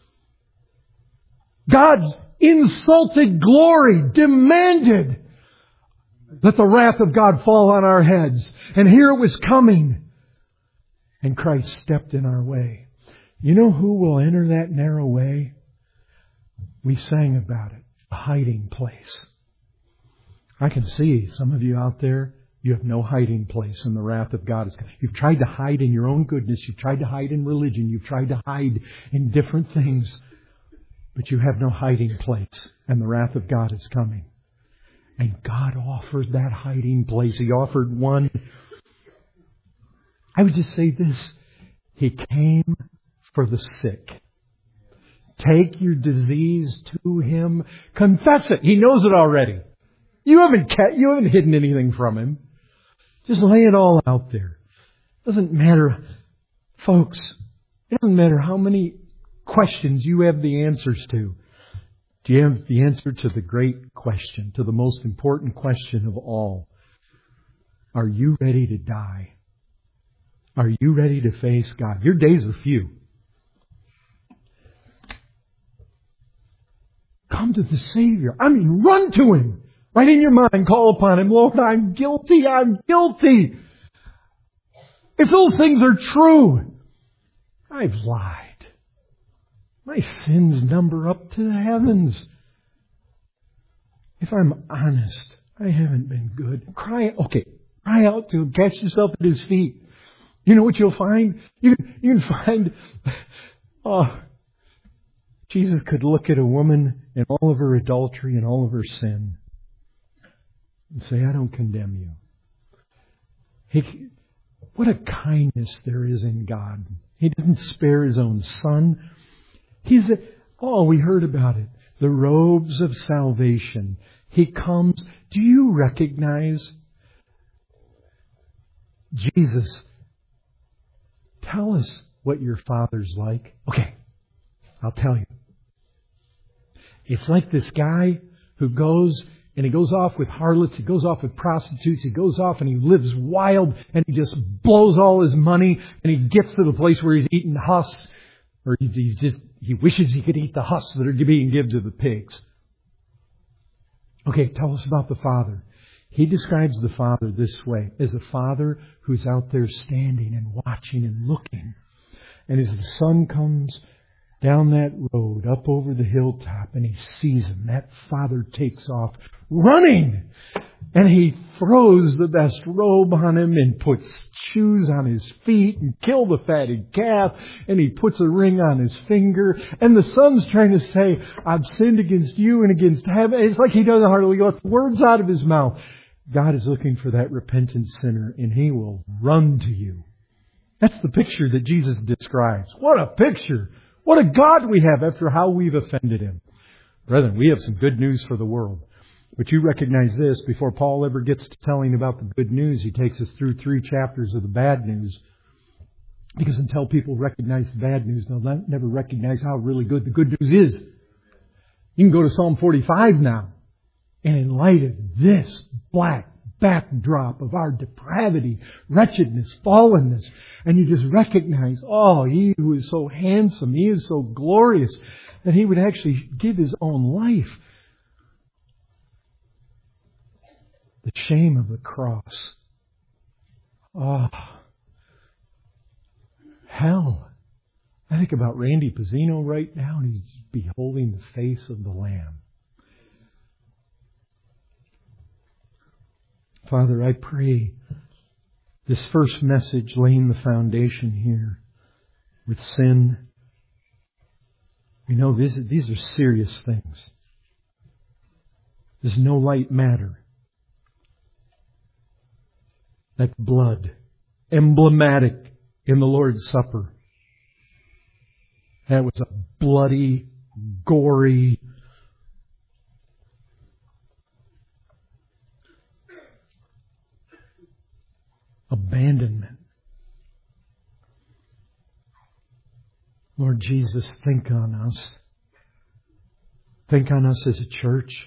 God's insulted glory demanded that the wrath of God fall on our heads. And here it was coming. And Christ stepped in our way. You know who will enter that narrow way? We sang about it. A hiding place. I can see some of you out there, you have no hiding place in the wrath of God. You've tried to hide in your own goodness. You've tried to hide in religion. You've tried to hide in different things. But you have no hiding place. And the wrath of God is coming. And God offered that hiding place. He offered one. I would just say this. He came for the sick. Take your disease to Him. Confess it. He knows it already. You haven't kept, you haven't hidden anything from Him. Just lay it all out there. Doesn't matter, folks. It doesn't matter how many questions you have the answers to. Do you have the answer to the great question, to the most important question of all? Are you ready to die? Are you ready to face God? Your days are few. Come to the Savior. I mean, run to Him. Right in your mind, call upon Him. Lord, I'm guilty. I'm guilty. If those things are true, I've lied. My sins number up to the heavens. If I'm honest, I haven't been good. Cry, okay, cry out to Him. Cast yourself at His feet. You know what you'll find? You, you can find, oh, Jesus could look at a woman in all of her adultery and all of her sin and say, I don't condemn you. He, what a kindness there is in God. He didn't spare His own Son. He's a, oh, we heard about it. The robes of salvation. He comes. Do you recognize Jesus? Tell us what your Father's like. Okay, I'll tell you. It's like this guy who goes and he goes off with harlots, he goes off with prostitutes, he goes off and he lives wild and he just blows all his money and he gets to the place where he's eating husks, or he, he just he wishes he could eat the husks that are being given to the pigs. Okay, tell us about the Father. He describes the Father this way, as a Father who's out there standing and watching and looking. And as the sun comes down that road, up over the hilltop, and he sees him, that Father takes off running. And he throws the best robe on him and puts shoes on his feet and kills the fatted calf. And he puts a ring on his finger. And the son's trying to say, I've sinned against you and against heaven. It's like he doesn't hardly get words out of his mouth. God is looking for that repentant sinner, and He will run to you. That's the picture that Jesus describes. What a picture! What a God we have after how we've offended Him. Brethren, we have some good news for the world. But you recognize this, before Paul ever gets to telling about the good news, he takes us through three chapters of the bad news. Because until people recognize the bad news, they'll never recognize how really good the good news is. You can go to Psalm forty-five now. And in light of this black backdrop of our depravity, wretchedness, fallenness, and you just recognize, oh, He who is so handsome, He is so glorious, that He would actually give His own life. The shame of the cross. Oh, hell. I think about Randy Pizzino right now, and he's beholding the face of the Lamb. Father, I pray this first message laying the foundation here with sin. We know these, these are serious things. There's no light matter. That blood, emblematic in the Lord's Supper. That was a bloody, gory, abandonment. Lord Jesus, think on us. Think on us as a church.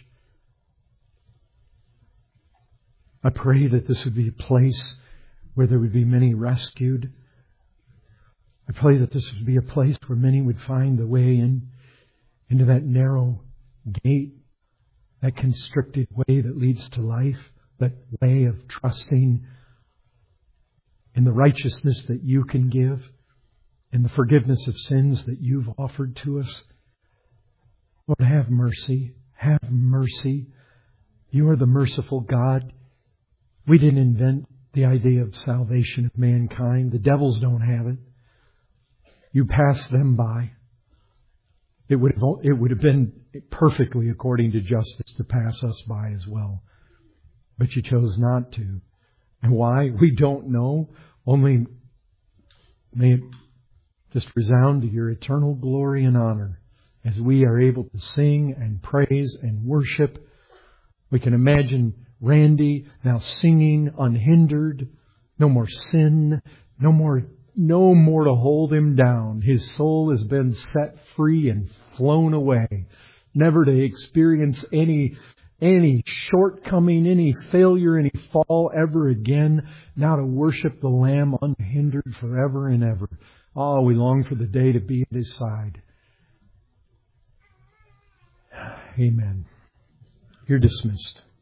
I pray that this would be a place where there would be many rescued. I pray that this would be a place where many would find the way in, into that narrow gate, that constricted way that leads to life, that way of trusting in the righteousness that You can give, in the forgiveness of sins that You've offered to us. Lord, have mercy. Have mercy. You are the merciful God. We didn't invent the idea of salvation of mankind. The devils don't have it. You passed them by. It would have, it would have been perfectly according to justice to pass us by as well. But You chose not to. And why? We don't know. Only may it just resound to Your eternal glory and honor as we are able to sing and praise and worship. We can imagine Randy now singing unhindered. No more sin. No more, no more to hold him down. His soul has been set free and flown away. Never to experience any any shortcoming, any failure, any fall ever again. Now to worship the Lamb unhindered forever and ever. Oh, we long for the day to be at His side. Amen. You're dismissed.